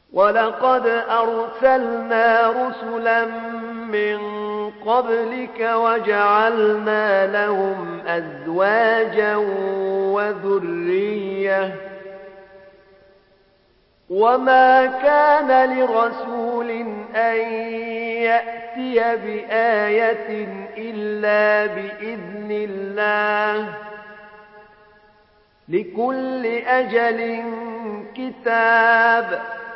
ولقد أرسلنا رسلا من قبلك وجعلنا لهم أزواجا وذرية وما كان لرسول أن يأتي بآية إلا بإذن الله لكل أجل كتاب